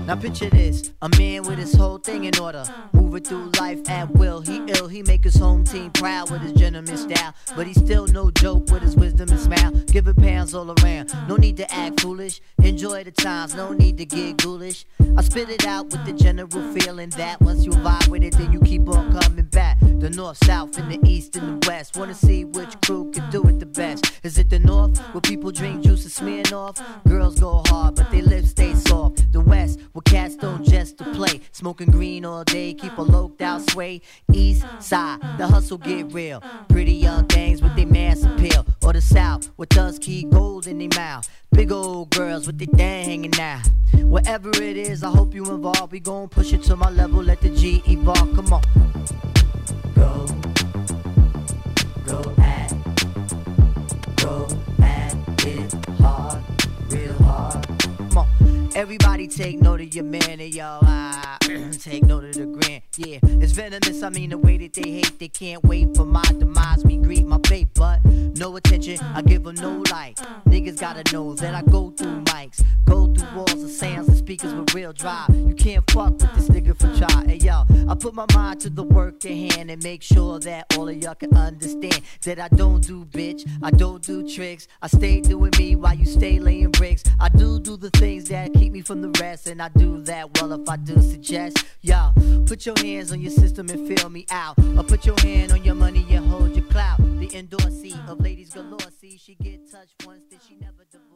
Now picture this, a man with his whole thing in order, moving through life at will. He ill, he make his home team proud with his gentleman style, but he's still no joke with his wisdom and smile. Giving pounds all around, no need to act foolish. Enjoy the times, no need to get ghoulish. I spit it out with the general feeling that once you vibe with it, then you keep on coming back. The north, south, and the east and the west. Wanna see which crew can do it the best. Is it the north, where people drink juice and smearing off? Girls go hard, but they lips stay soft. The west, where cats don't just to play. Smoking green all day, keep a loped out sway. East side, the hustle get real. Pretty young things with their mass appeal. Or the south, where thugs keep gold in their mouth. Big old girls with their thing hanging out. Whatever it is, I hope you involved. We gon' push it to my level, let the G evolve. Come on. Go at it hard, real hard. Come on. Everybody take note of your man and yo, take note of the grand. Yeah, it's venomous, I mean the way that they hate. They can't wait for my demise, me greet my fate. But no attention, I give them no like. Niggas gotta know that I go through mics, go through walls of sounds and speakers with real drive. You can't fuck with this nigga for try. Hey yo, I put my mind to the work at hand and make sure that all of y'all can understand that I don't do bitch, I don't do tricks. I stay doing me while you stay laying bricks. I do the things that keep me from the rest, and I do that well if I do suggest. Yo, put your hands on your system and feel me out. Or put your hand on your money and hold your clout. The endorsee of ladies galore. See, she get touched once, then she never divorced.